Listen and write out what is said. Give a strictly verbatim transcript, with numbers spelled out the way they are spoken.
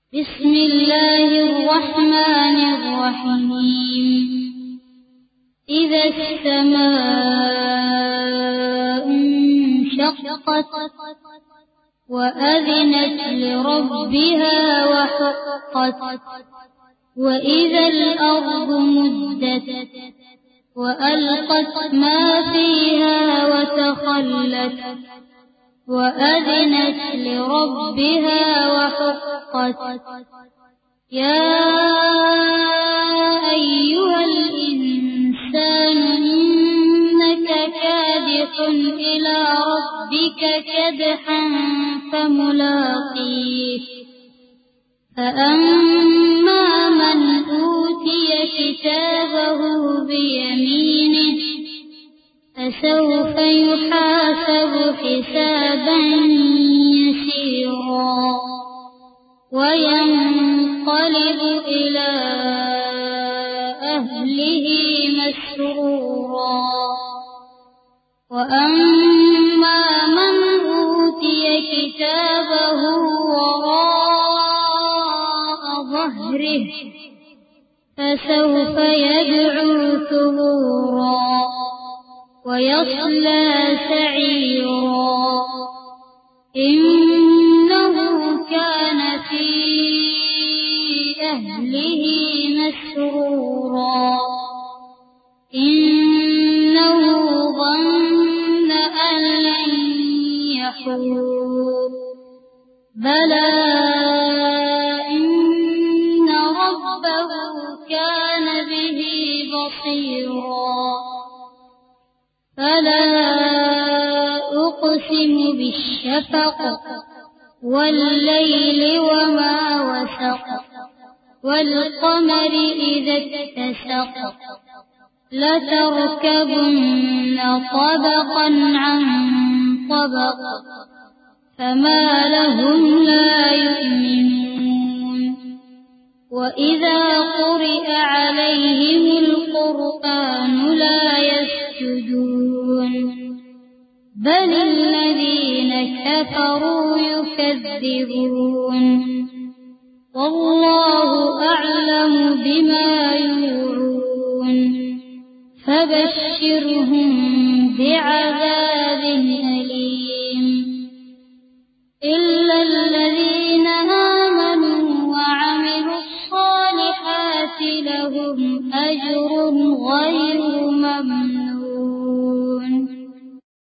बिस्मिल्लाहिर्रहमानिर्रहीम। इज़ा अस्समाउ इंशक़्क़त वअज़िनत लिरब्बिहा वहुक़्क़त वइज़ल अर्दु मुद्दत वअल्क़त मा फ़ीहा वतख़ल्लत वअज़िनत लिरब्बिहा वहुक़्क़त। या अय्युहल इंसान इन्नक कादिहुन इला रब्बिक कदहन फमुलाक़ीह। फअम्मा मन ऊतिय किताबहु बियमीनिह फसौफ युहासबु हिसाबन यसीरा वयंक़लिबु इला अहलिही मस्रूरा। वअम्मा मन ऊतिय किताबहु वराअ ظهره फसौफ यद'उ थुबूरा वयस्ला स'ीरा। इन्नहु कान फी अहलिही मस्रूरा। इन्नहु ظन्न अन लन यहूर। बला इन्न रब्बहु कान बिही बसीरा। फला उक़्सिमु बिश्शफ़क़ वल्लैलि वमा वसक़ वल्क़मरि इज़ा इत्तसक़ लतरकबुन्न طبقا عن طبق فما لهم لا يؤمنون। وإذا قرئ عليهم القرآن لا يسجدون بل الذين كفروا يكذبون والله أعلم بما يوعون فبشرهم بعذاب أليم إلا الذين آمنوا وعملوا الصالحات لهم أجر غير ممنون।